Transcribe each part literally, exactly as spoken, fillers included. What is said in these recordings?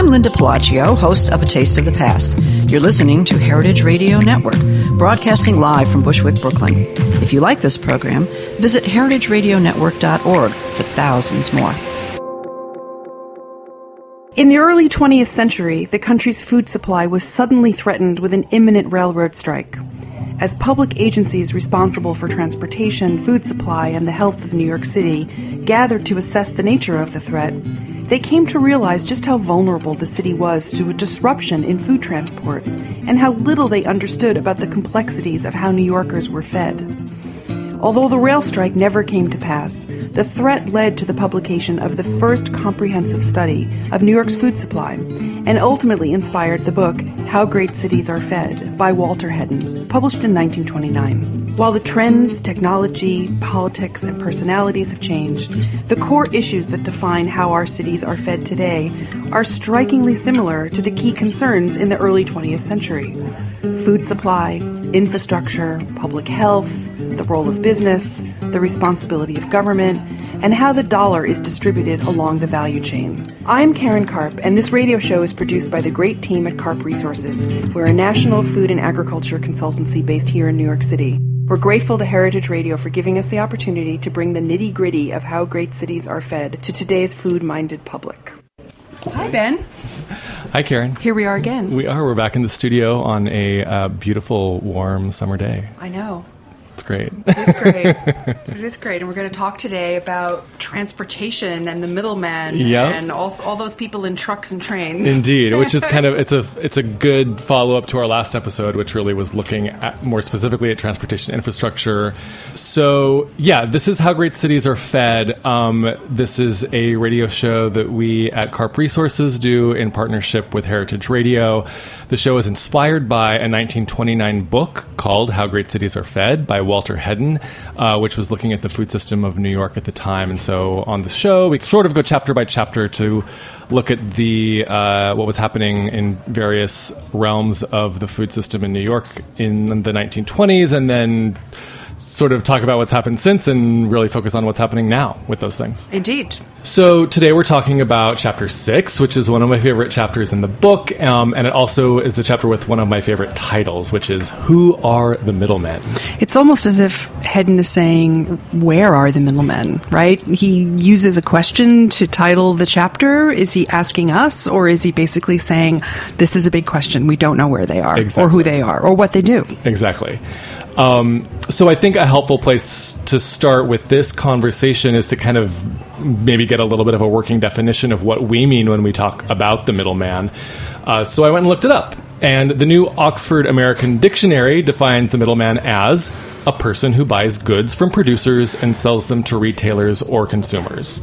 I'm Linda Pelaccio, host of A Taste of the Past. You're listening to Heritage Radio Network, broadcasting live from Bushwick, Brooklyn. If you like this program, visit heritage radio network dot org for thousands more. In the early twentieth century, the country's food supply was suddenly threatened with an imminent railroad strike. As public agencies responsible for transportation, food supply, and the health of New York City gathered to assess the nature of the threat, they came to realize just how vulnerable the city was to a disruption in food transport, and how little they understood about the complexities of how New Yorkers were fed. Although the rail strike never came to pass, the threat led to the publication of the first comprehensive study of New York's food supply, and ultimately inspired the book How Great Cities Are Fed by Walter Hedden, published in nineteen twenty-nine. While the trends, technology, politics, and personalities have changed, the core issues that define how our cities are fed today are strikingly similar to the key concerns in the early twentieth century. Food supply, infrastructure, public health, the role of business, the responsibility of government, and how the dollar is distributed along the value chain. I'm Karen Karp, and this radio show is produced by the great team at Karp Resources. We're a national food and agriculture consultancy based here in New York City. We're grateful to Heritage Radio for giving us the opportunity to bring the nitty-gritty of how great cities are fed to today's food-minded public. Hi, Ben. Hi, Karen. Here we are again. We are. We're back in the studio on a uh, beautiful, warm summer day. I know. It's great. It's great. It is great. And we're going to talk today about transportation and the middlemen yep. and all, all those people in trucks and trains. Indeed, which is kind of, it's a it's a good follow-up to our last episode, which really was looking at more specifically at transportation infrastructure. So, yeah, this is How Great Cities Are Fed. Um, this is a radio show that we at Karp Resources do in partnership with Heritage Radio. The show is inspired by a nineteen twenty-nine book called How Great Cities Are Fed by Walter Hedden, uh, which was looking at the food system of New York at the time. And so on the show, we sort of go chapter by chapter to look at the uh, what was happening in various realms of the food system in New York in the nineteen twenties, and then sort of talk about what's happened since and really focus on what's happening now with those things. Indeed. So today we're talking about chapter six, which is one of my favorite chapters in the book, um, and it also is the chapter with one of my favorite titles, which is Who Are the Middlemen? It's almost as if Hedden is saying, where are the middlemen, right? He uses a question to title the chapter. Is he asking us, or is he basically saying, this is a big question, we don't know where they are, exactly. or who they are, or what they do? Exactly. Um, so I think a helpful place to start with this conversation is to kind of maybe get a little bit of a working definition of what we mean when we talk about the middleman. Uh, so I went and looked it up. And the new Oxford American Dictionary defines the middleman as a person who buys goods from producers and sells them to retailers or consumers.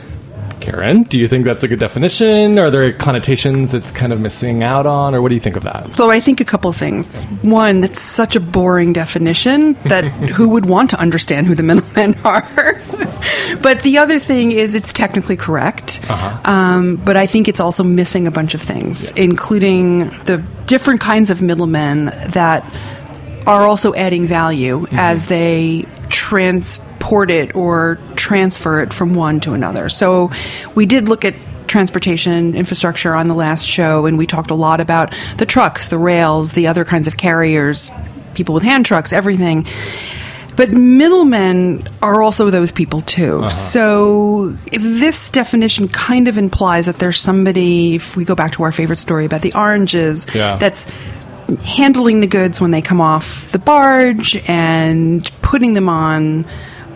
Karen, do you think that's a good definition? Are there connotations it's kind of missing out on, or what do you think of that? So I think a couple of things. One, that's such a boring definition that who would want to understand who the middlemen are? But the other thing is it's technically correct, uh-huh. um, but I think it's also missing a bunch of things, yeah. including the different kinds of middlemen that are also adding value mm-hmm. as they transport it or transfer it from one to another. So we did look at transportation infrastructure on the last show, and we talked a lot about the trucks, the rails, the other kinds of carriers, people with hand trucks, everything. But middlemen are also those people too. Uh-huh. So this definition kind of implies that there's somebody, if we go back to our favorite story about the oranges, yeah. that's handling the goods when they come off the barge and putting them on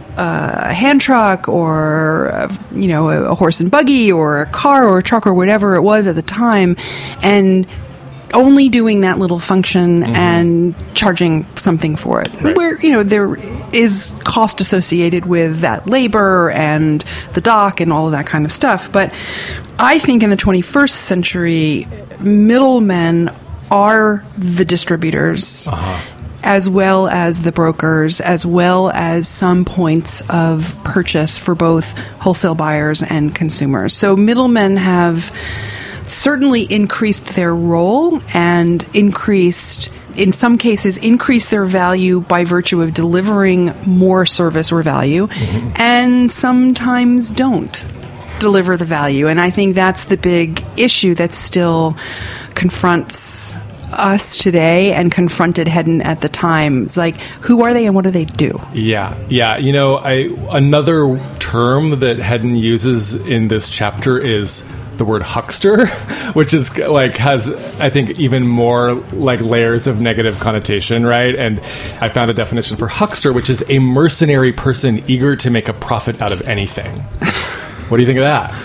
a hand truck or, a, you know, a, a horse and buggy or a car or a truck or whatever it was at the time, and only doing that little function mm-hmm. and charging something for it. Right. Where, you know, there is cost associated with that labor and the dock and all of that kind of stuff. But I think in the twenty-first century, middlemen are the distributors, uh-huh. as well as the brokers, as well as some points of purchase for both wholesale buyers and consumers. So middlemen have certainly increased their role and increased, in some cases, increased their value by virtue of delivering more service or value, mm-hmm. and sometimes don't. deliver the value. And I think that's the big issue that still confronts us today and confronted Hedden at the time. It's like, who are they and what do they do? Yeah, yeah. You know, I another term that Hedden uses in this chapter is the word huckster, which is like has, I think, even more like layers of negative connotation, right? And I found a definition for huckster, which is a mercenary person eager to make a profit out of anything. What do you think of that?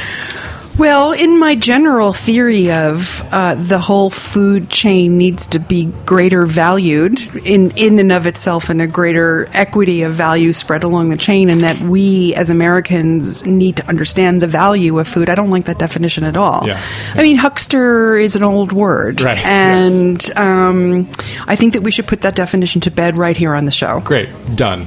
Well, in my general theory of uh, the whole food chain needs to be greater valued in, in and of itself, and a greater equity of value spread along the chain, and that we as Americans need to understand the value of food, I don't like that definition at all. Yeah. I mean, huckster is an old word. Right. And yes. um, I think that we should put that definition to bed right here on the show. Great. Done.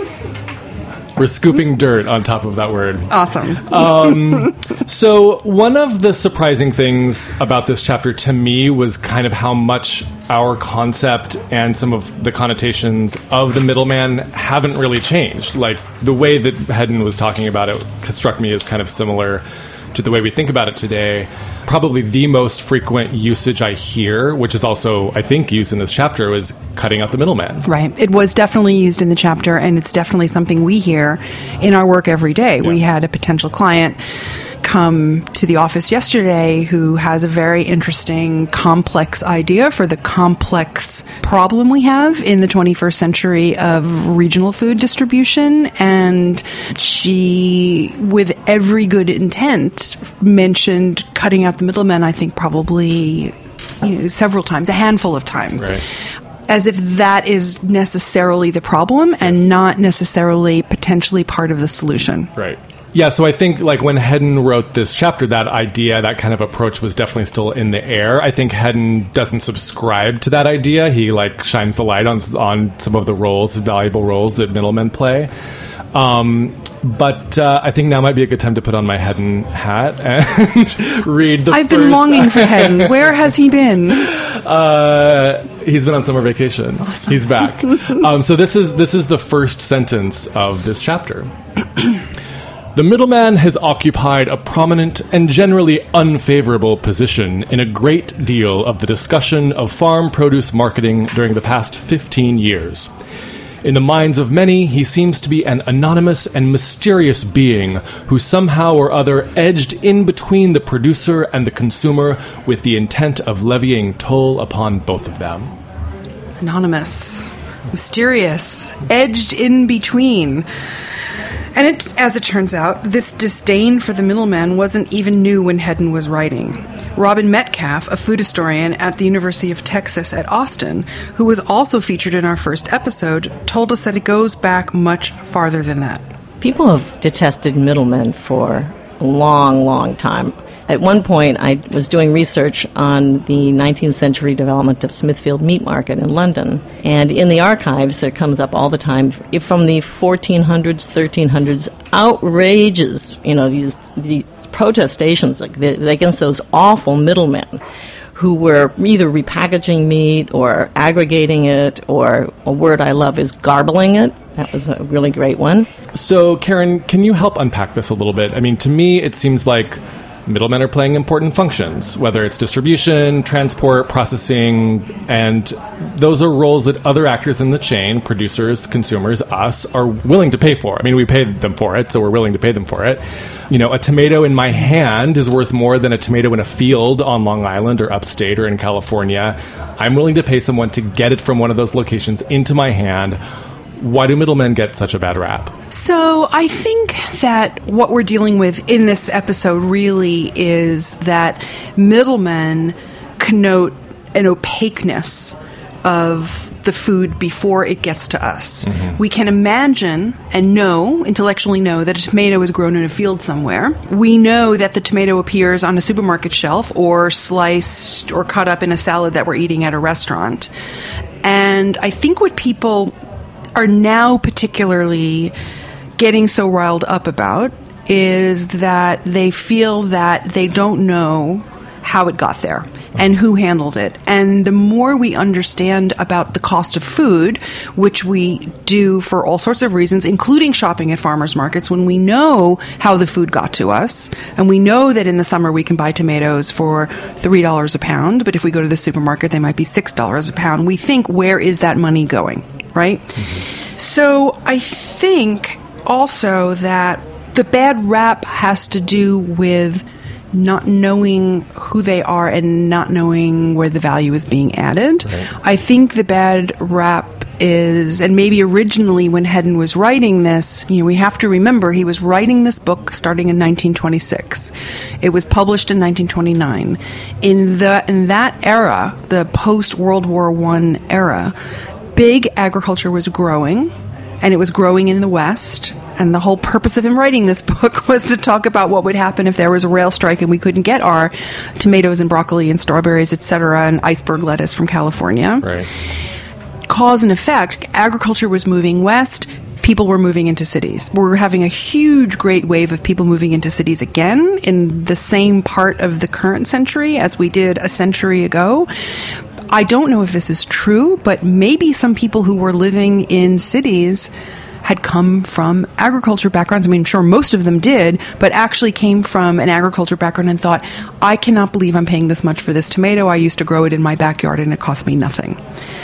We're scooping dirt on top of that word. Awesome. um, so one of the surprising things about this chapter to me was kind of how much our concept and some of the connotations of the middleman haven't really changed. Like the way that Hedden was talking about it struck me as kind of similar to the way we think about it today. Probably the most frequent usage I hear, which is also, I think, used in this chapter, is cutting out the middleman. Right. It was definitely used in the chapter, and it's definitely something we hear in our work every day. Yeah. We had a potential client come to the office yesterday who has a very interesting, complex idea for the complex problem we have in the twenty-first century of regional food distribution. And she, with every good intent, mentioned cutting out the middleman, I think probably you know, several times, a handful of times. Right. As if that is necessarily the problem and yes. not necessarily potentially part of the solution. Right. Yeah, so I think like when Hedden wrote this chapter, that idea, that kind of approach was definitely still in the air. I think Hedden doesn't subscribe to that idea. He like shines the light on on some of the roles, valuable roles that middlemen play. Um, but uh, I think now might be a good time to put on my Hedden hat and read the I've first... been longing for Hedden. Where has he been? Uh, he's been on summer vacation. Awesome. He's back. um, so this is this is the first sentence of this chapter. The middleman has occupied a prominent and generally unfavorable position in a great deal of the discussion of farm produce marketing during the past fifteen years. In the minds of many, he seems to be an anonymous and mysterious being who somehow or other edged in between the producer and the consumer with the intent of levying toll upon both of them. Anonymous, mysterious, edged in between. And it, as it turns out, this disdain for the middleman wasn't even new when Hedden was writing. Robin Metcalf, a food historian at the University of Texas at Austin, who was also featured in our first episode, told us that it goes back much farther than that. People have detested middlemen for a long, long time. At one point, I was doing research on the nineteenth century development of Smithfield Meat Market in London. And in the archives, there comes up all the time from the fourteen hundreds, thirteen hundreds, outrages, you know, these, these protestations like the, against those awful middlemen who were either repackaging meat or aggregating it, or a word I love is garbling it. That was a really great one. So, Karen, can you help unpack this a little bit? I mean, to me, it seems like middlemen are playing important functions, whether it's distribution, transport, processing, and those are roles that other actors in the chain, producers, consumers, us, are willing to pay for. I mean, we paid them for it, so we're willing to pay them for it. You know, a tomato in my hand is worth more than a tomato in a field on Long Island or upstate or in California. I'm willing to pay someone to get it from one of those locations into my hand. Why do middlemen get such a bad rap? So I think that what we're dealing with in this episode really is that middlemen connote an opaqueness of the food before it gets to us. Mm-hmm. We can imagine and know, intellectually know, that a tomato is grown in a field somewhere. We know that the tomato appears on a supermarket shelf or sliced or cut up in a salad that we're eating at a restaurant. And I think what people are now particularly getting so riled up about is that they feel that they don't know how it got there. and who handled it. And the more we understand about the cost of food, which we do for all sorts of reasons, including shopping at farmers markets, when we know how the food got to us, and we know that in the summer we can buy tomatoes for three dollars a pound, but if we go to the supermarket, they might be six dollars a pound, we think, where is that money going, right? Mm-hmm. So I think also that the bad rap has to do with not knowing who they are and not knowing where the value is being added. Right. I think the bad rap is, and maybe originally when Hedden was writing this, you know, we have to remember he was writing this book starting in nineteen twenty-six. It was published in nineteen twenty-nine. In the in that era, the post-World War One era, big agriculture was growing, and it was growing in the West. And the whole purpose of him writing this book was to talk about what would happen if there was a rail strike and we couldn't get our tomatoes and broccoli and strawberries, et cetera, and iceberg lettuce from California. Right. Cause and effect, agriculture was moving west, people were moving into cities. We're having a huge, great wave of people moving into cities again in the same part of the current century as we did a century ago. I don't know if this is true, but maybe some people who were living in cities had come from agriculture backgrounds. I mean, I'm sure most of them did, but actually came from an agriculture background and thought, I cannot believe I'm paying this much for this tomato. I used to grow it in my backyard and it cost me nothing.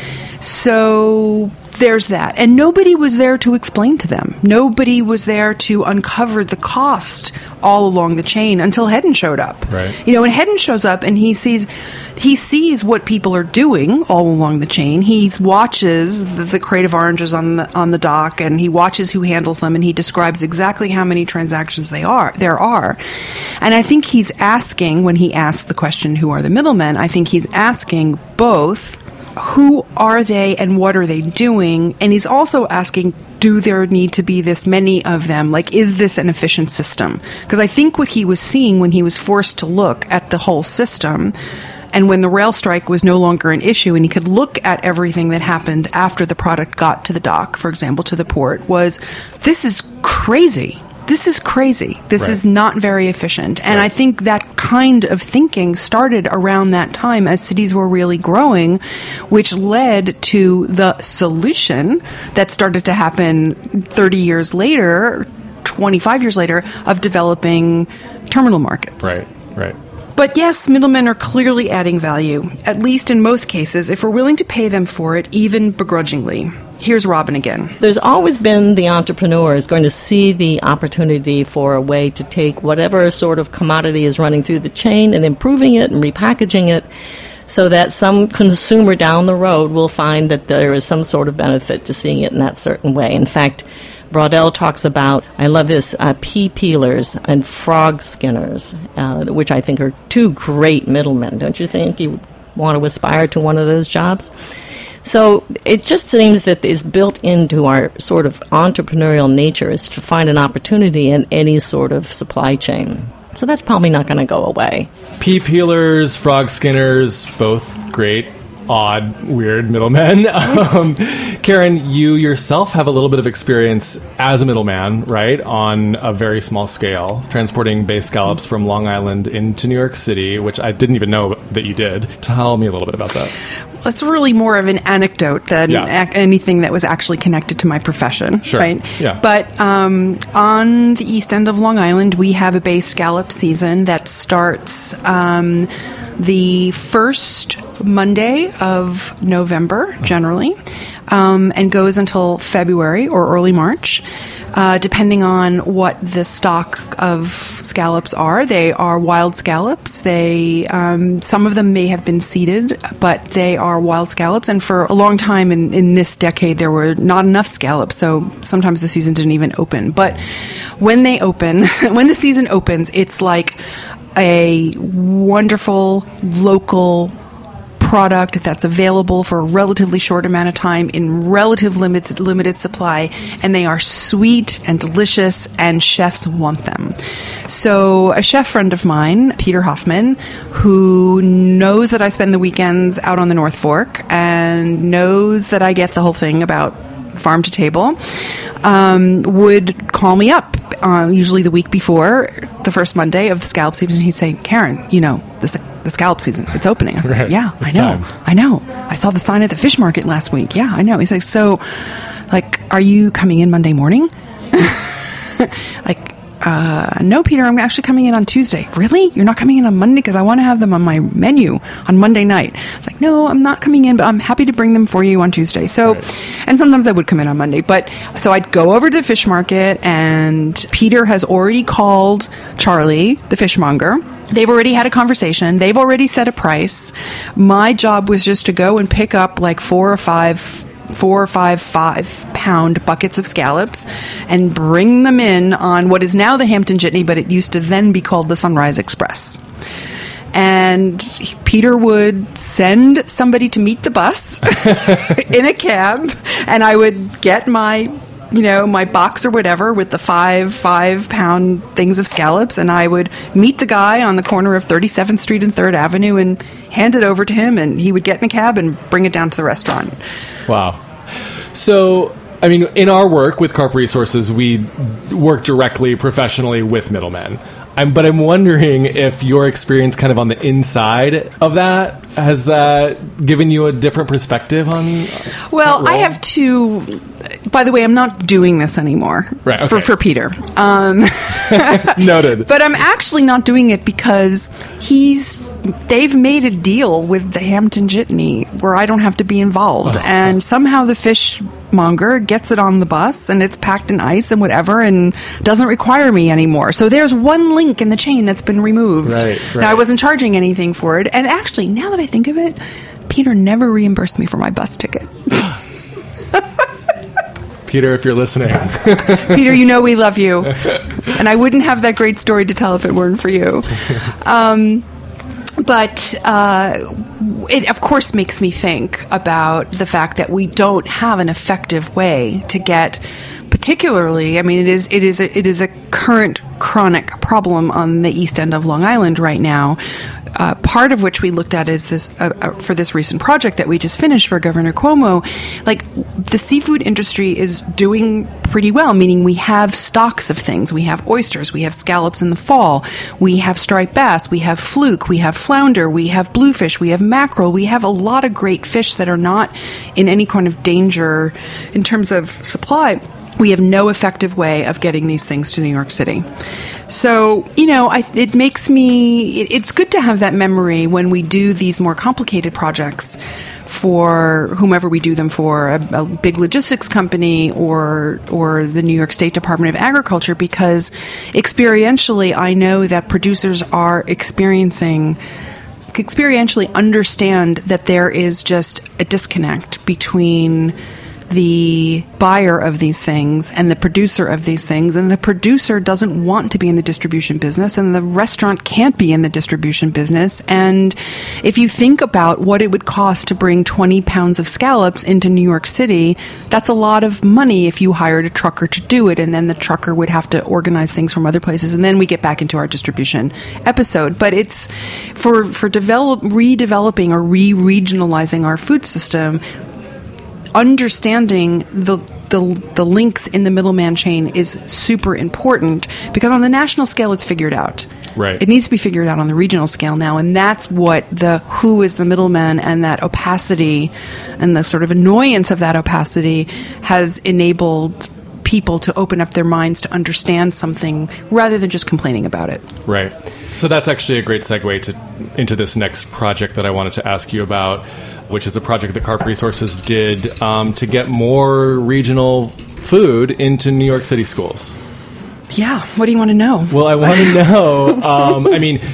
So there's that. And nobody was there to explain to them. Nobody was there to uncover the cost all along the chain until Hedden showed up. Right. You know, when Hedden shows up and he sees he sees what people are doing all along the chain. He watches the, the crate of oranges on the on the dock, and he watches who handles them, and he describes exactly how many transactions they are there are. And I think he's asking, when he asks the question, who are the middlemen, I think he's asking both, who are they and what are they doing? And he's also asking, do there need to be this many of them? Like, is this an efficient system? Because I think what he was seeing when he was forced to look at the whole system, and when the rail strike was no longer an issue and he could look at everything that happened after the product got to the dock, for example, to the port, was, this is crazy. This is crazy. This right. is not very efficient. And right. I think that kind of thinking started around that time as cities were really growing, which led to the solution that started to happen thirty years later, twenty-five years later, of developing terminal markets. Right, right. But yes, middlemen are clearly adding value, at least in most cases, if we're willing to pay them for it, even begrudgingly. Here's Robin again. There's always been the entrepreneur is going to see the opportunity for a way to take whatever sort of commodity is running through the chain and improving it and repackaging it so that some consumer down the road will find that there is some sort of benefit to seeing it in that certain way. In fact, Braudel talks about, I love this, uh, pea peelers and frog skinners, uh, which I think are two great middlemen. Don't you think you want to aspire to one of those jobs? So it just seems that it's built into our sort of entrepreneurial nature is to find an opportunity in any sort of supply chain. So that's probably not going to go away. Pea peelers, frog skinners, both great, odd, weird middlemen. um, Karen, you yourself have a little bit of experience as a middleman, right, on a very small scale, transporting bay scallops from Long Island into New York City, which I didn't even know that you did. Tell me a little bit about that. That's really more of an anecdote than yeah. ac- anything that was actually connected to my profession, sure. right? Yeah. But um, on the east end of Long Island, we have a bay scallop season that starts um, the first Monday of November, generally, um, and goes until February or early March. Uh, depending on what the stock of scallops are. They are wild scallops. They um, some of them may have been seeded, but they are wild scallops. And for a long time in, in this decade, there were not enough scallops, so sometimes the season didn't even open. But when they open, when the season opens, it's like a wonderful local product that's available for a relatively short amount of time in relative limits, limited supply, and they are sweet and delicious, and chefs want them. So a chef friend of mine, Peter Hoffman, who knows that I spend the weekends out on the North Fork and knows that I get the whole thing about farm to table, um, would call me up, uh, usually the week before the first Monday of the scallop season. He'd say, Karen, you know, this the scallop season. It's opening. I was right. like, yeah, it's I know. Time. I know. I saw the sign at the fish market last week. Yeah, I know. He's like, so, like, are you coming in Monday morning? Like, uh, no, Peter, I'm actually coming in on Tuesday. Really? You're not coming in on Monday? Because I want to have them on my menu on Monday night. It's like, no, I'm not coming in, but I'm happy to bring them for you on Tuesday. So, right. And sometimes I would come in on Monday. But so I'd go over to the fish market, and Peter has already called Charlie, the fishmonger. They've already had a conversation. They've already set a price. My job was just to go and pick up like four or five four or five five-pound buckets of scallops and bring them in on what is now the Hampton Jitney, but it used to then be called the Sunrise Express. And Peter would send somebody to meet the bus in a cab, and I would get my, you know, my box or whatever with the five five-pound things of scallops, and I would meet the guy on the corner of thirty-seventh Street and third Avenue and hand it over to him, and he would get in a cab and bring it down to the restaurant. Wow. So, I mean, in our work with Carp Resources, we work directly, professionally with middlemen. I'm, but I'm wondering if your experience kind of on the inside of that, has that given you a different perspective on Well, I have to... By the way, I'm not doing this anymore right, okay. for, for Peter. Um, Noted. But I'm actually not doing it because he's... They've made a deal with the Hampton Jitney where I don't have to be involved. And somehow the fishmonger gets it on the bus and it's packed in ice and whatever and doesn't require me anymore. So there's one link in the chain that's been removed. Right, right. Now, I wasn't charging anything for it. And actually, now that I think of it, Peter never reimbursed me for my bus ticket. Peter, if you're listening. Peter, you know we love you. And I wouldn't have that great story to tell if it weren't for you. Um... But uh, it, of course, makes me think about the fact that we don't have an effective way to get, particularly, I mean, it is it is a, it is a current chronic problem on the east end of Long Island right now. Uh, part of which we looked at is this uh, uh, for this recent project that we just finished for Governor Cuomo. Like, the seafood industry is doing pretty well, meaning we have stocks of things. We have oysters, we have scallops in the fall, we have striped bass, we have fluke, we have flounder, we have bluefish, we have mackerel. We have a lot of great fish that are not in any kind of danger in terms of supply. We have no effective way of getting these things to New York City. So, you know, I, it makes me, it, it's good to have that memory when we do these more complicated projects for whomever we do them for, a, a big logistics company or or the New York State Department of Agriculture, because experientially I know that producers are experiencing experientially understand that there is just a disconnect between the buyer of these things and the producer of these things, and the producer doesn't want to be in the distribution business, and the restaurant can't be in the distribution business. And if you think about what it would cost to bring twenty pounds of scallops into New York City, that's a lot of money if you hired a trucker to do it, and then the trucker would have to organize things from other places, and then we get back into our distribution episode. But it's for for develop redeveloping or re-regionalizing our food system. Understanding the, the the links in the middleman chain is super important, because on the national scale it's figured out. Right. It needs to be figured out on the regional scale now, and that's what the who is the middleman and that opacity and the sort of annoyance of that opacity has enabled people to open up their minds to understand something rather than just complaining about it. Right. So that's actually a great segue to into this next project that I wanted to ask you about, which is a project that Carp Resources did um, to get more regional food into New York City schools. Yeah. What do you want to know? Well, I want to know, um, I mean,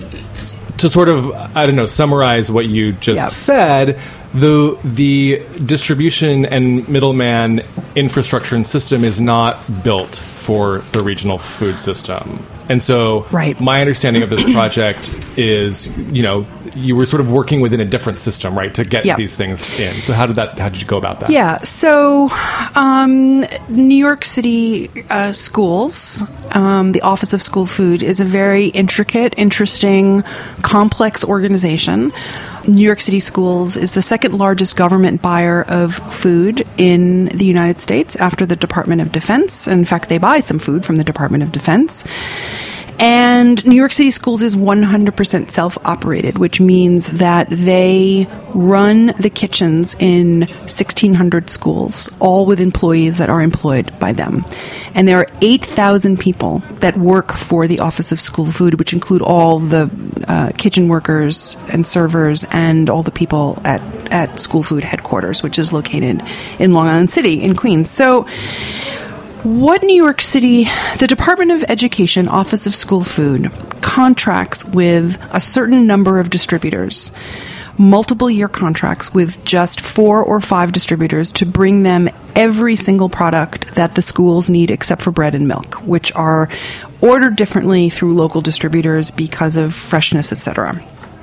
to sort of, I don't know, summarize what you just yep. said, the the distribution and middleman infrastructure and system is not built for the regional food system. And so right. my understanding of this project is, you know, you were sort of working within a different system, right, to get yeah. these things in. So how did that? How did you go about that? Yeah. So um, New York City uh, schools, um, the Office of School Food, is a very intricate, interesting, complex organization. New York City Schools is the second largest government buyer of food in the United States after the Department of Defense. In fact, they buy some food from the Department of Defense. And New York City Schools is one hundred percent self-operated, which means that they run the kitchens in sixteen hundred schools, all with employees that are employed by them. And there are eight thousand people that work for the Office of School Food, which include all the uh, kitchen workers and servers and all the people at, at School Food headquarters, which is located in Long Island City in Queens. So what New York City, the Department of Education, Office of School Food, contracts with a certain number of distributors, multiple year contracts with just four or five distributors to bring them every single product that the schools need except for bread and milk, which are ordered differently through local distributors because of freshness, et cetera.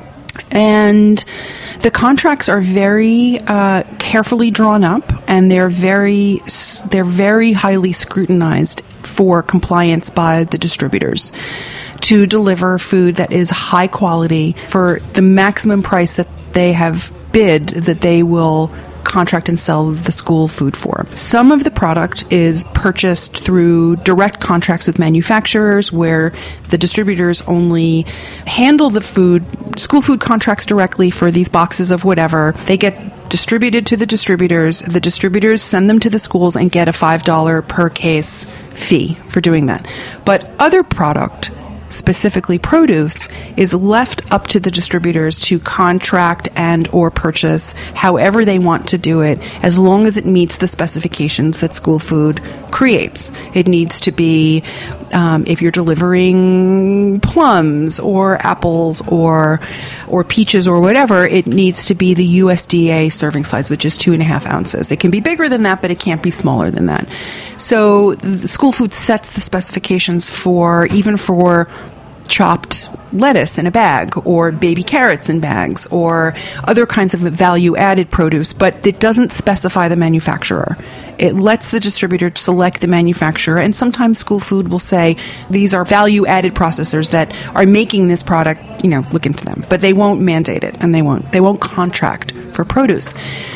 And the contracts are very uh, carefully drawn up, and they're very they're very highly scrutinized for compliance by the distributors to deliver food that is high quality for the maximum price that they have bid that they will contract and sell the school food for. Some of the product is purchased through direct contracts with manufacturers where the distributors only handle the food, school food contracts directly for these boxes of whatever. They get distributed to the distributors. The distributors send them to the schools and get a five dollars per case fee for doing that. But other product, specifically produce, is left up to the distributors to contract and or purchase however they want to do it, as long as it meets the specifications that school food creates. It needs to be, um, if you're delivering plums or apples or or peaches or whatever, it needs to be the U S D A serving size, which is two and a half ounces. It can be bigger than that, but it can't be smaller than that. So the school food sets the specifications for, even for chopped lettuce in a bag or baby carrots in bags or other kinds of value-added produce, but it doesn't specify the manufacturer. It lets the distributor select the manufacturer, and sometimes school food will say, these are value-added processors that are making this product, you know, look into them. But they won't mandate it, and they won't, they won't contract for produce.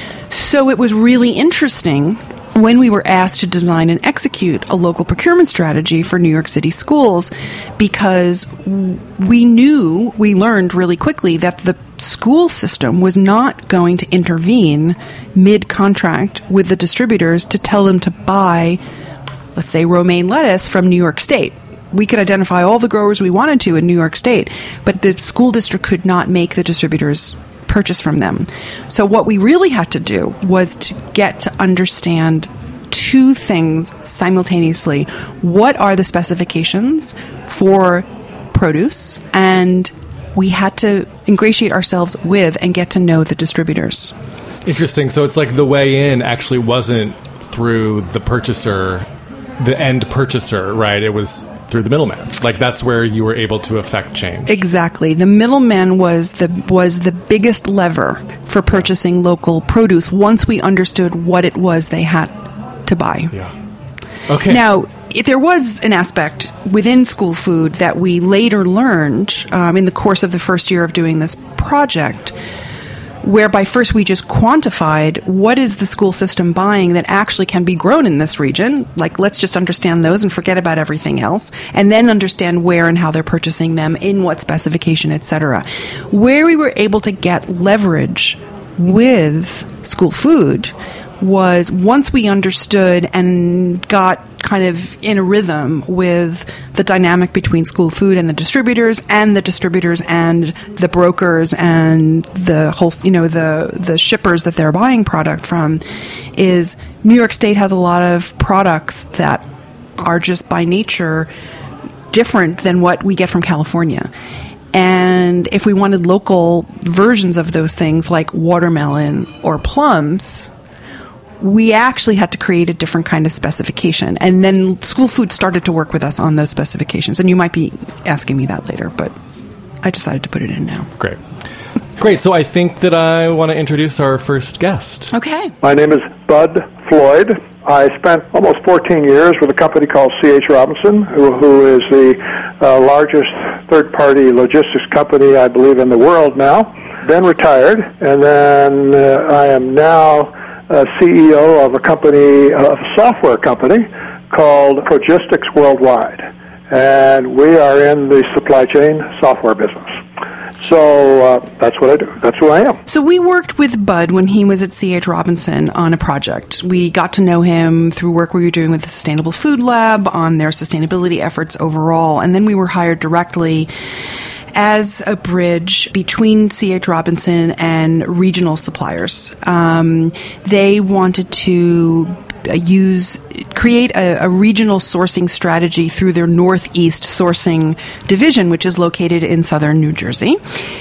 So it was really interesting when we were asked to design and execute a local procurement strategy for New York City schools, because we knew, we learned really quickly that the school system was not going to intervene mid-contract with the distributors to tell them to buy, let's say, romaine lettuce from New York State. We could identify all the growers we wanted to in New York State, but the school district could not make the distributors purchase from them. So what we really had to do was to get to understand two things simultaneously. What are the specifications for produce? And we had to ingratiate ourselves with and get to know the distributors. Interesting. So it's like the way in actually wasn't through the purchaser, the end purchaser, right? It was through the middleman. Like, that's where you were able to affect change. Exactly. The middleman was the was the biggest lever for purchasing local produce once we understood what it was they had to buy. Yeah. Okay. Now, it, there was an aspect within school food that we later learned um, in the course of the first year of doing this project, whereby first we just quantified what is the school system buying that actually can be grown in this region. Like, let's just understand those and forget about everything else, and then understand where and how they're purchasing them, in what specification, et cetera. Where we were able to get leverage with school food was once we understood and got kind of in a rhythm with the dynamic between school food and the distributors, and the distributors and the brokers and the whole, you know, the the shippers that they're buying product from, is New York State has a lot of products that are just by nature different than what we get from California. And if we wanted local versions of those things like watermelon or plums, we actually had to create a different kind of specification. And then school food started to work with us on those specifications. And you might be asking me that later, but I decided to put it in now. Great. Great. So I think that I want to introduce our first guest. Okay. My name is Bud Floyd. I spent almost fourteen years with a company called C H. Robinson, who, who is the uh, largest third-party logistics company, I believe, in the world now. Then retired, and then uh, I am now Uh, C E O of a company, uh, a software company called Progistics Worldwide. and we are in the supply chain software business. So uh, that's what I do. That's who I am. So we worked with Bud when he was at C H. Robinson on a project. We got to know him through work we were doing with the Sustainable Food Lab on their sustainability efforts overall. And then we were hired directly as a bridge between C H. Robinson and regional suppliers. Um, they wanted to use create a, a regional sourcing strategy through their Northeast sourcing division, which is located in southern New Jersey.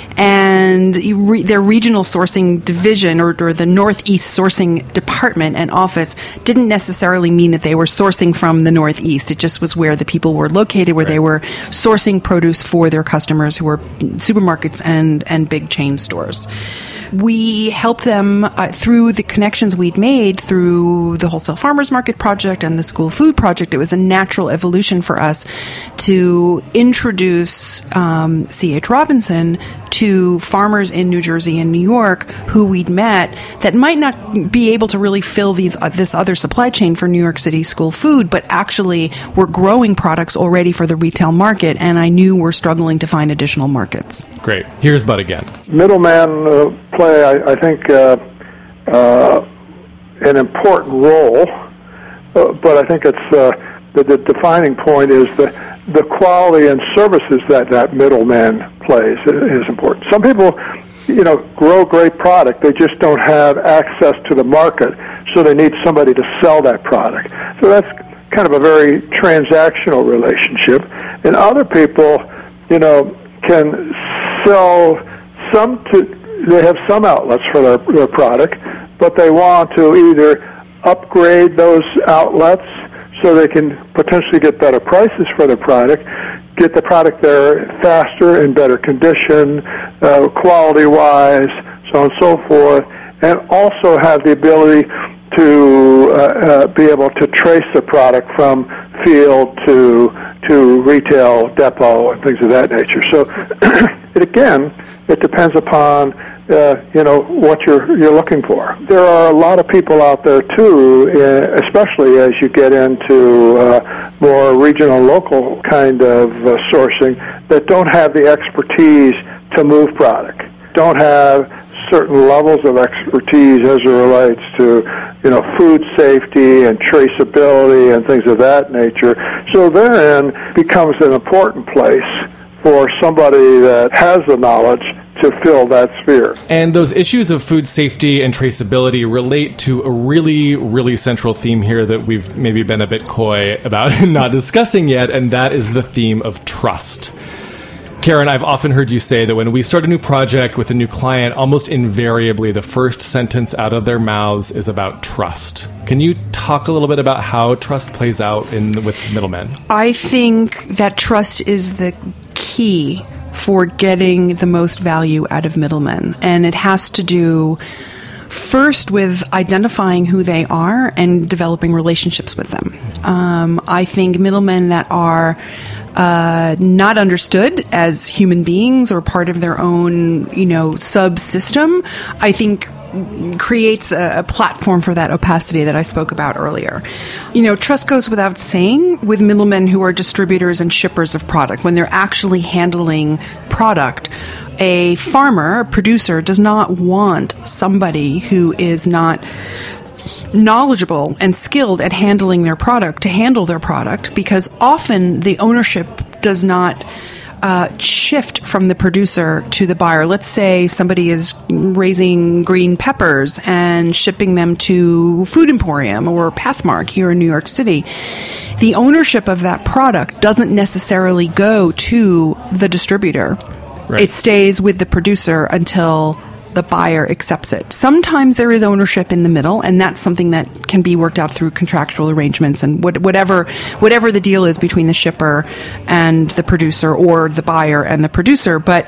And re- their regional sourcing division, or, or the Northeast sourcing department and office, didn't necessarily mean that they were sourcing from the Northeast. It just was where the people were located, where right. they were sourcing produce for their customers, who were supermarkets and, and big chain stores. We helped them uh, through the connections we'd made through the Wholesale Farmers Market Project and the School Food Project. It was a natural evolution for us to introduce um, C H. Robinson to farmers in New Jersey and New York who we'd met that might not be able to really fill these uh, this other supply chain for New York City school food, but actually were growing products already for the retail market, and I knew we're struggling to find additional markets. Great. Here's Bud again. Middlemen uh, play, I, I think, uh, uh, an important role, uh, but I think it's uh, the, the defining point is the the quality and services that that middleman plays is important. Some people, you know, grow great product. They just don't have access to the market, so they need somebody to sell that product. So that's kind of a very transactional relationship. And other people, you know, can sell some to, they have some outlets for their, their product, but they want to either upgrade those outlets so they can potentially get better prices for the product, get the product there faster, in better condition, uh, quality-wise, so on and so forth, and also have the ability to uh, uh, be able to trace the product from field to to retail depot and things of that nature. So, it, again, it depends upon Uh, you know, what you're you're looking for. There are a lot of people out there too, uh, especially as you get into uh, more regional, local kind of uh, sourcing, that don't have the expertise to move product, don't have certain levels of expertise as it relates to, you know, food safety and traceability and things of that nature. So therein becomes an important place for somebody that has the knowledge to fill that sphere. And those issues of food safety and traceability relate to a really, really central theme here that we've maybe been a bit coy about and not discussing yet, and that is the theme of trust. Karen, I've often heard you say that when we start a new project with a new client, almost invariably the first sentence out of their mouths is about trust. Can you talk a little bit about how trust plays out in with middlemen? I think that trust is the key for getting the most value out of middlemen. And it has to do first with identifying who they are and developing relationships with them. Um, I think middlemen that are uh, not understood as human beings or part of their own, you know, subsystem, I think creates a, a platform for that opacity that I spoke about earlier. You know, trust goes without saying with middlemen who are distributors and shippers of product. When they're actually handling product, a farmer, a producer, does not want somebody who is not knowledgeable and skilled at handling their product to handle their product, because often the ownership does not Uh, shift from the producer to the buyer. Let's say somebody is raising green peppers and shipping them to Food Emporium or Pathmark here in New York City. The ownership of that product doesn't necessarily go to the distributor. Right. It stays with the producer until the buyer accepts it. Sometimes there is ownership in the middle, and that's something that can be worked out through contractual arrangements and what, whatever whatever the deal is between the shipper and the producer, or the buyer and the producer. But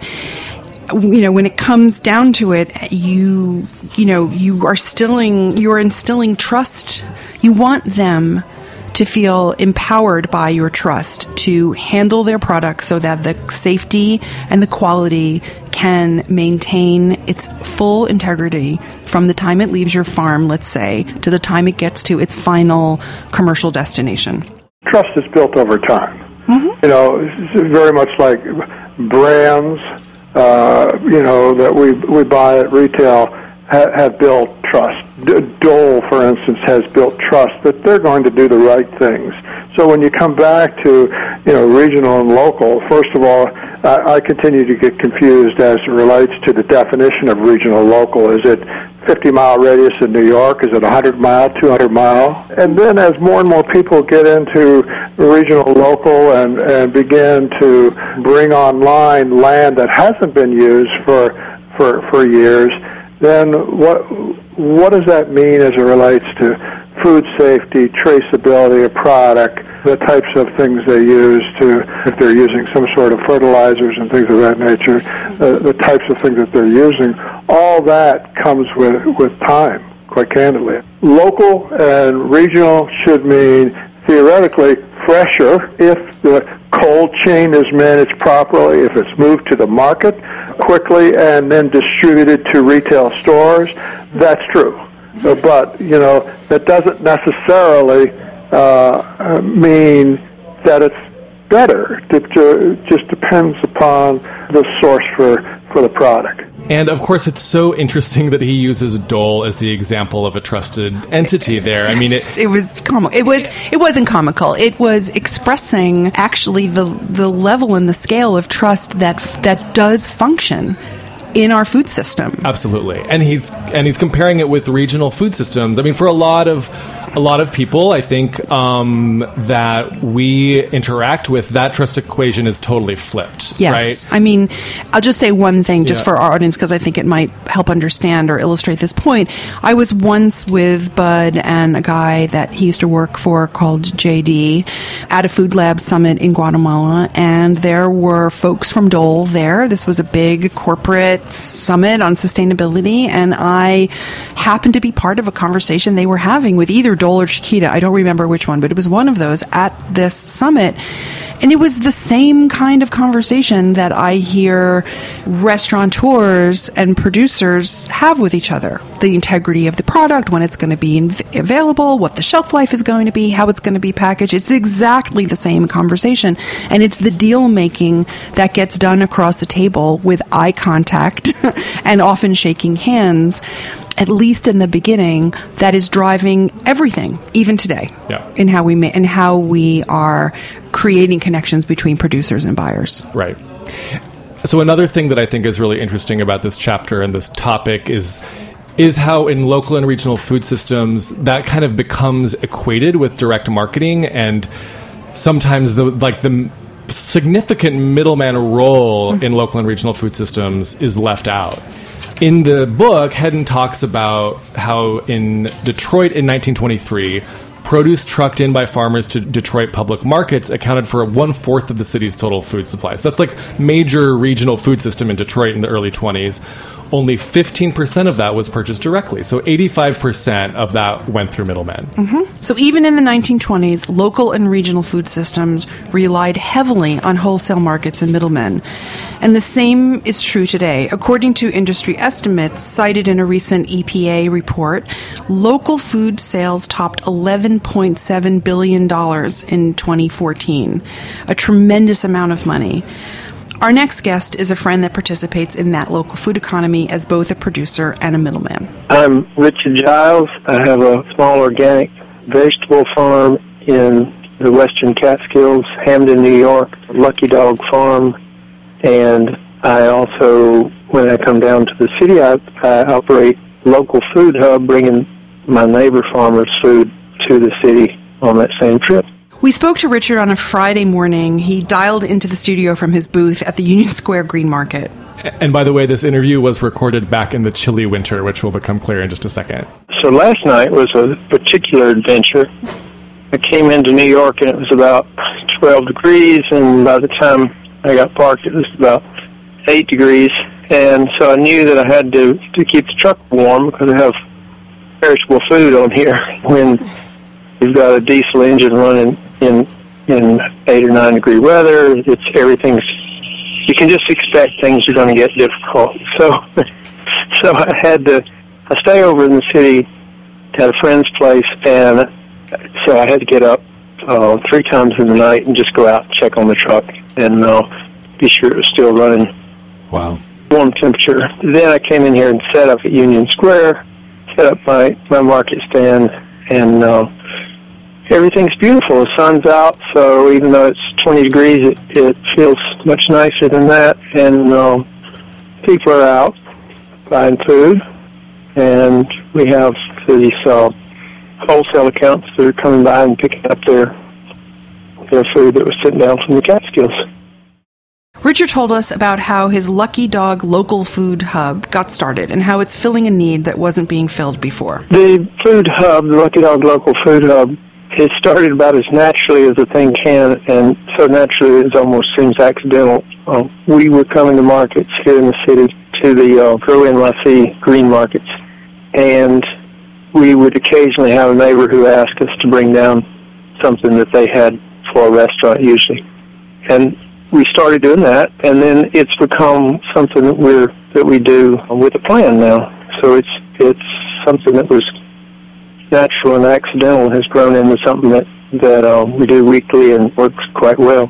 you know, when it comes down to it, you you know you are instilling you are instilling trust. You want them to feel empowered by your trust to handle their product so that the safety and the quality can maintain its full integrity from the time it leaves your farm, let's say, to the time it gets to its final commercial destination. Trust is built over time. Mm-hmm. You know, it's very much like brands, uh, you know, that we we buy at retail ha- have built trust. D- Dole, for instance, has built trust that they're going to do the right things. So when you come back to, you know, regional and local, first of all, I, I continue to get confused as it relates to the definition of regional local. Is it fifty mile radius in New York? Is it one hundred mile, two hundred mile? And then as more and more people get into regional local and, and begin to bring online land that hasn't been used for, for, for years, then what what does that mean as it relates to food safety, traceability of product, the types of things they use to, if they're using some sort of fertilizers and things of that nature, uh, the types of things that they're using, all that comes with, with time, quite candidly. Local and regional should mean, theoretically, fresher if the cold chain is managed properly, if it's moved to the market quickly and then distributed to retail stores. That's true. Uh, but, you know, that doesn't necessarily uh, mean that it's better. It uh, just depends upon the source for, for the product. And, of course, it's so interesting that he uses Dole as the example of a trusted entity there. I mean, it... It was comical. It, was, it wasn't comical. It was expressing, actually, the, the level and the scale of trust that that does function in our food system. Absolutely. And he's and he's comparing it with regional food systems. I mean, for a lot of a lot of people, I think um, that we interact with, that trust equation is totally flipped. Yes. Right? I mean, I'll just say one thing just yeah. for our audience, because I think it might help understand or illustrate this point. I was once with Bud and a guy that he used to work for called J D at a Food Lab Summit in Guatemala, and there were folks from Dole there. This was a big corporate summit on sustainability, and I happened to be part of a conversation they were having with either Dole or Chiquita. I don't remember which one, but it was one of those at this summit. And it was the same kind of conversation that I hear restaurateurs and producers have with each other. The integrity of the product, when it's going to be inv- available, what the shelf life is going to be, how it's going to be packaged. It's exactly the same conversation. And it's the deal making that gets done across the table with eye contact and often shaking hands, at least in the beginning, that is driving everything, even today, yeah. in how we ma- in how we are creating connections between producers and buyers. Right. So another thing that I think is really interesting about this chapter and this topic is is how in local and regional food systems that kind of becomes equated with direct marketing, and sometimes the like the significant middleman role mm-hmm. in local and regional food systems is left out. In the book, Hedden talks about how in Detroit in nineteen twenty-three, produce trucked in by farmers to Detroit public markets accounted for one-fourth of the city's total food supply. So that's like major regional food system in Detroit in the early twenties. Only fifteen percent of that was purchased directly. So eighty-five percent of that went through middlemen. Mm-hmm. So even in the nineteen twenties, local and regional food systems relied heavily on wholesale markets and middlemen. And the same is true today. According to industry estimates cited in a recent E P A report, local food sales topped eleven point seven billion dollars in twenty fourteen, a tremendous amount of money. Our next guest is a friend that participates in that local food economy as both a producer and a middleman. I'm Richard Giles. I have a small organic vegetable farm in the Western Catskills, Hamden, New York, Lucky Dog Farm. And I also, when I come down to the city, I, I operate Local Food Hub, bringing my neighbor farmers' food to the city on that same trip. We spoke to Richard on a Friday morning. He dialed into the studio from his booth at the Union Square Green Market. And by the way, this interview was recorded back in the chilly winter, which will become clear in just a second. So last night was a particular adventure. I came into New York and it was about twelve degrees, and by the time I got parked it was about eight degrees. And so I knew that I had to, to keep the truck warm because I have perishable food on here. When you've got a diesel engine running in in eight or nine degree weather, it's everything's, you can just expect things are going to get difficult. So, so I had to, I stay over in the city at a friend's place, and so I had to get up uh, three times in the night and just go out and check on the truck and uh, be sure it was still running. Wow. Warm temperature. Then I came in here and set up at Union Square, set up my, my market stand, and uh, everything's beautiful. The sun's out, so even though it's twenty degrees, it, it feels much nicer than that. And uh, people are out buying food, and we have these uh, wholesale accounts that are coming by and picking up their their food that was sitting down from the Catskills. Richard told us about how his Lucky Dog Local Food Hub got started and how it's filling a need that wasn't being filled before. The food hub, the Lucky Dog Local Food Hub, it started about as naturally as a thing can, and so naturally it almost seems accidental. Uh, we were coming to markets here in the city, to the uh, Gros-N Lassie green markets, and we would occasionally have a neighbor who asked us to bring down something that they had for a restaurant usually. And we started doing that, and then it's become something that we're that we do with a plan now. So it's it's something that was natural and accidental has grown into something that that uh, we do weekly and works quite well.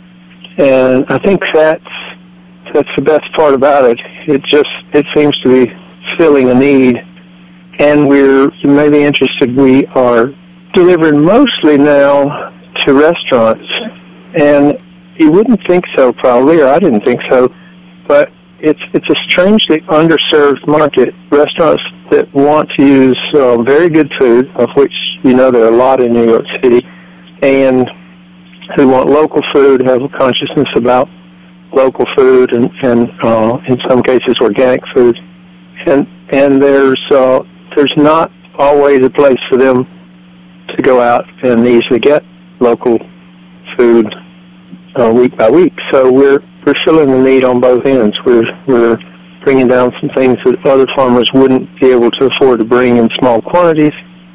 And I think that's that's the best part about it. It just it seems to be filling a need, and we're you may be interested. We are delivering mostly now to restaurants, and you wouldn't think so, probably, or I didn't think so, but it's it's a strangely underserved market. Restaurants that want to use uh, very good food, of which you know there are a lot in New York City, and who want local food, have a consciousness about local food, and, and uh, in some cases organic food. And and there's uh, there's not always a place for them to go out and easily get local food Uh, week by week, so we're we're filling the need on both ends. We're we're bringing down some things that other farmers wouldn't be able to afford to bring in small quantities,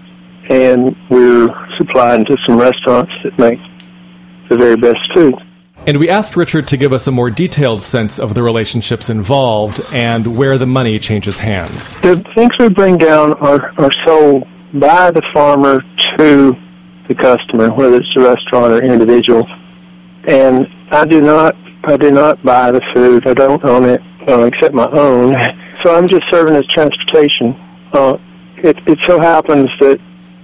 and we're supplying to some restaurants that make the very best food. And we asked Richard to give us a more detailed sense of the relationships involved and where the money changes hands. The things we bring down are, are sold by the farmer to the customer, whether it's a restaurant or individual. And I do not, I do not buy the food. I don't own it, uh, except my own. So I'm just serving as transportation. Uh, it, it so happens that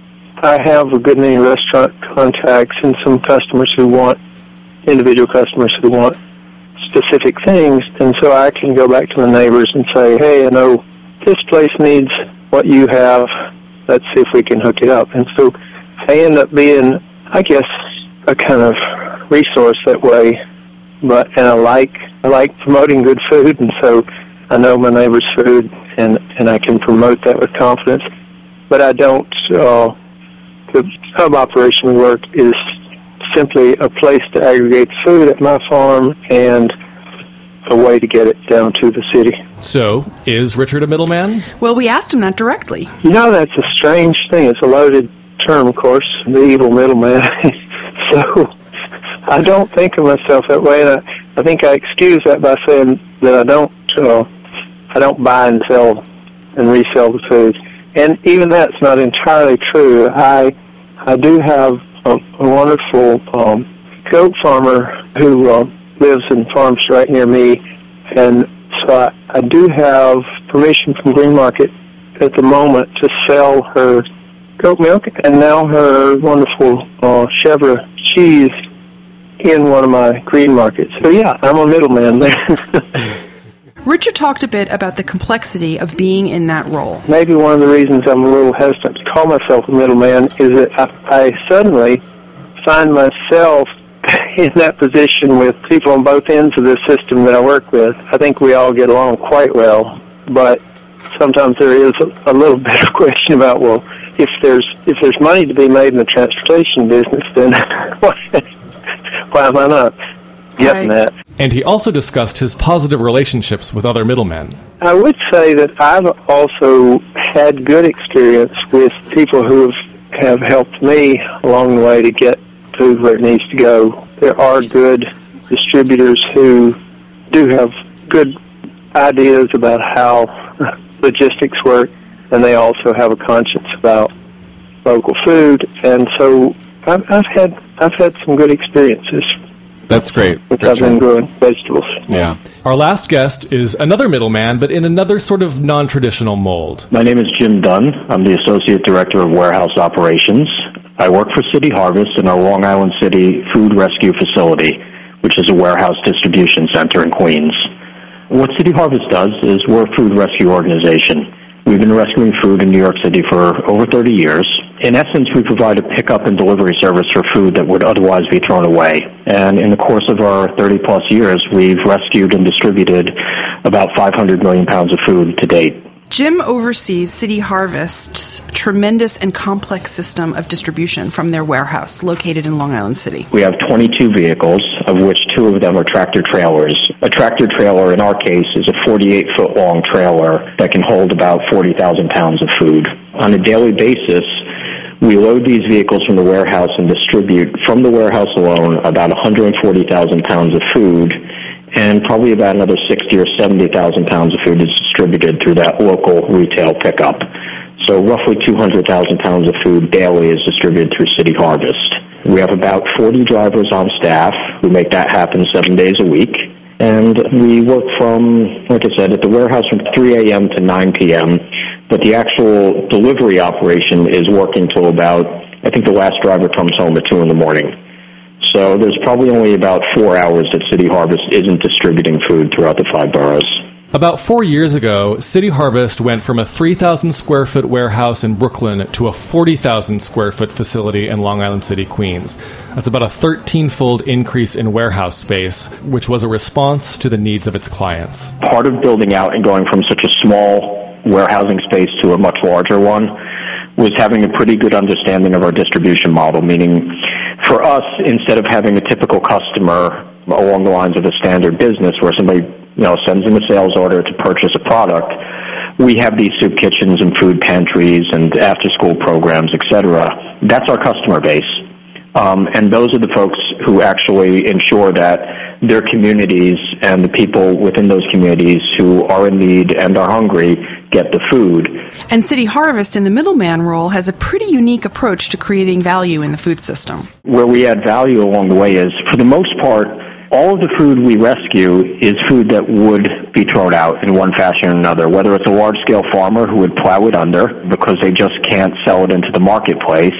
I have a good many restaurant contacts and some customers who want, individual customers who want specific things, and so I can go back to the neighbors and say, hey, I know this place needs what you have. Let's see if we can hook it up. And so I end up being, I guess, a kind of resource that way, but and I like I like promoting good food, and so I know my neighbor's food, and, and I can promote that with confidence. But I don't. Uh, the hub operation work is simply a place to aggregate food at my farm and a way to get it down to the city. So, is Richard a middleman? Well, we asked him that directly. You know, that's a strange thing. It's a loaded term, of course, the evil middleman. So I don't think of myself that way, and I, I think I excuse that by saying that I don't uh, I don't buy and sell and resell the food. And even that's not entirely true. I I do have a, a wonderful um, goat farmer who uh, lives and farms right near me, and so I, I do have permission from Green Market at the moment to sell her goat milk and now her wonderful uh, chèvre cheese in one of my green markets. So yeah, I'm a middleman there. Richard talked a bit about the complexity of being in that role. Maybe one of the reasons I'm a little hesitant to call myself a middleman is that I, I suddenly find myself in that position with people on both ends of the system that I work with. I think we all get along quite well, but sometimes there is a, a little bit of question about, well, if there's if there's money to be made in the transportation business, then why am I not getting right. that? And he also discussed his positive relationships with other middlemen. I would say that I've also had good experience with people who have helped me along the way to get food where it needs to go. There are good distributors who do have good ideas about how logistics work, and they also have a conscience about local food. And so I've, I've had I've had some good experiences. That's great. Which I've been growing vegetables. Yeah. Our last guest is another middleman, but in another sort of non-traditional mold. My name is Jim Dunn. I'm the Associate Director of Warehouse Operations. I work for City Harvest in our Long Island City Food Rescue Facility, which is a warehouse distribution center in Queens. What City Harvest does is we're a food rescue organization. We've been rescuing food in New York City for over thirty years. In essence, we provide a pickup and delivery service for food that would otherwise be thrown away. And in the course of our thirty-plus years, we've rescued and distributed about five hundred million pounds of food to date. Jim oversees City Harvest's tremendous and complex system of distribution from their warehouse located in Long Island City. We have twenty-two vehicles, of which two of them are tractor trailers. A tractor trailer, in our case, is a forty-eight foot long trailer that can hold about forty thousand pounds of food. On a daily basis, we load these vehicles from the warehouse and distribute from the warehouse alone about one hundred forty thousand pounds of food, and probably about another sixty or seventy thousand pounds of food is distributed through that local retail pickup. So roughly two hundred thousand pounds of food daily is distributed through City Harvest. We have about forty drivers on staff who make that happen seven days a week. And we work from, like I said, at the warehouse from three a.m. to nine p.m., but the actual delivery operation is working till about, I think the last driver comes home at two in the morning. So there's probably only about four hours that City Harvest isn't distributing food throughout the five boroughs. About four years ago, City Harvest went from a three thousand square foot warehouse in Brooklyn to a forty thousand square foot facility in Long Island City, Queens. That's about a thirteen-fold increase in warehouse space, which was a response to the needs of its clients. Part of building out and going from such a small warehousing space to a much larger one was having a pretty good understanding of our distribution model, meaning for us, instead of having a typical customer along the lines of a standard business where somebody you know, sends in a sales order to purchase a product, we have these soup kitchens and food pantries and after-school programs, et cetera. That's our customer base. Um, and those are the folks who actually ensure that their communities and the people within those communities who are in need and are hungry get the food. And City Harvest, in the middleman role, has a pretty unique approach to creating value in the food system. Where we add value along the way is, for the most part, all of the food we rescue is food that would be thrown out in one fashion or another, whether it's a large-scale farmer who would plow it under because they just can't sell it into the marketplace,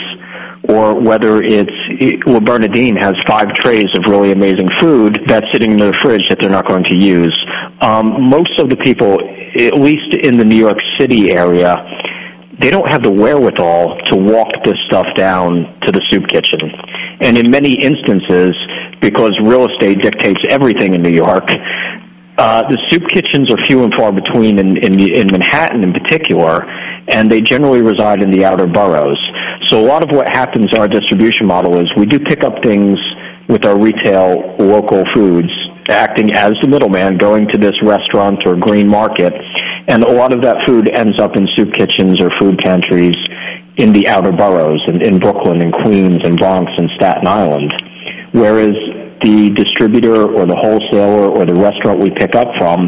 or whether it's, well, Bernadine has five trays of really amazing food that's sitting in their fridge that they're not going to use. Um, most of the people, at least in the New York City area, they don't have the wherewithal to walk this stuff down to the soup kitchen. And in many instances, because real estate dictates everything in New York, uh, the soup kitchens are few and far between in, in, in Manhattan in particular, and they generally reside in the outer boroughs. So a lot of what happens in our distribution model is we do pick up things with our retail local foods, acting as the middleman, going to this restaurant or green market, and a lot of that food ends up in soup kitchens or food pantries in the outer boroughs, in, in Brooklyn and Queens and Bronx and Staten Island. Whereas the distributor or the wholesaler or the restaurant we pick up from,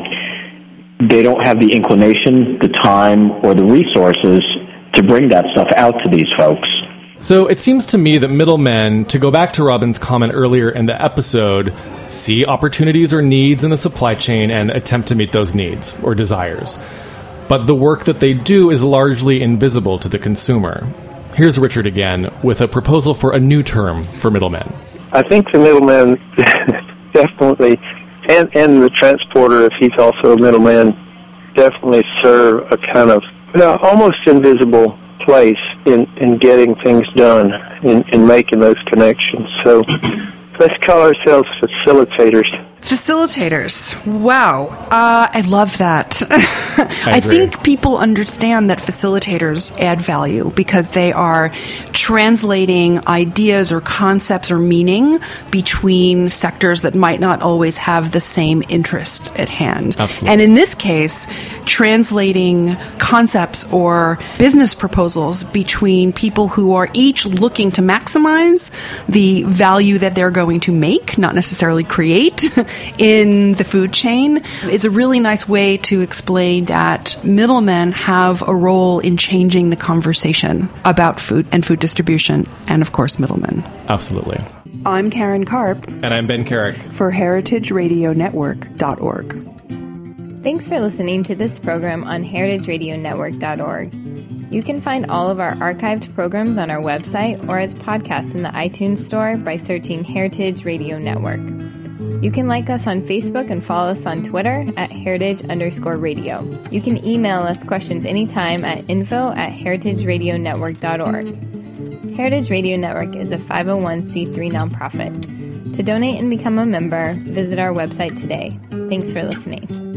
they don't have the inclination, the time, or the resources to bring that stuff out to these folks. So it seems to me that middlemen, to go back to Robin's comment earlier in the episode, see opportunities or needs in the supply chain and attempt to meet those needs or desires. But the work that they do is largely invisible to the consumer. Here's Richard again with a proposal for a new term for middlemen. I think the middleman definitely, and, and the transporter, if he's also a middleman, definitely serve a kind of you know, almost invisible place in, in getting things done, in, in making those connections. So let's call ourselves facilitators. Facilitators. Wow. Uh, I love that. I, I think people understand that facilitators add value because they are translating ideas or concepts or meaning between sectors that might not always have the same interest at hand. Absolutely. And in this case, translating concepts or business proposals between people who are each looking to maximize the value that they're going to make, not necessarily create, in the food chain is a really nice way to explain that middlemen have a role in changing the conversation about food and food distribution, and of course, middlemen. Absolutely. I'm Karen Karp. And I'm Ben Carrick. For heritage radio network dot org. Thanks for listening to this program on heritage radio network dot org. You can find all of our archived programs on our website or as podcasts in the iTunes Store by searching Heritage Radio Network. You can like us on Facebook and follow us on Twitter at heritage underscore radio. You can email us questions anytime at info at heritage radio network dot org. Heritage Radio Network is a five oh one c three nonprofit. To donate and become a member, visit our website today. Thanks for listening.